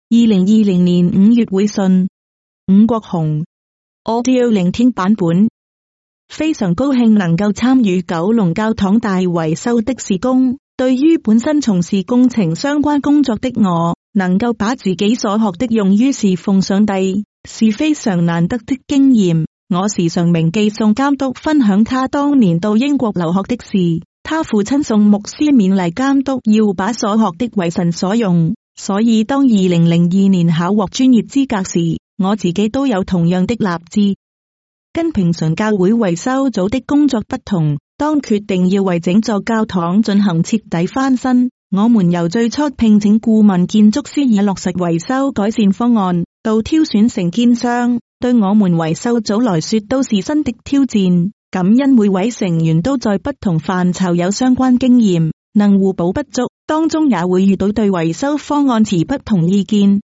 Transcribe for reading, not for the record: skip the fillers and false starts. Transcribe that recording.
2020年5月會訊，伍國雄 Audio 聆聽版本。非常高興能夠參與九龍教堂大維修的事工，對於本身從事工程相關工作的我，能夠把自己所學的用於侍奉上帝，是非常難得的經驗。我時常銘記宋監督分享他當年到英國留學的事，他父親宋牧師勉勵監督要把所學的為神所用，所以當2002年考獲專業資格時，我自己都有同樣的立志。跟平常教會維修組的工作不同，當決定要為整座教堂進行徹底翻新，我們由最初聘請顧問建築師以落實維修改善方案，到挑選承建商，對我們維修組來說都是新的挑戰。感恩每位成員都在不同範疇有相關經驗，能互補不足，當中也會遇到對維修方案持不同意見，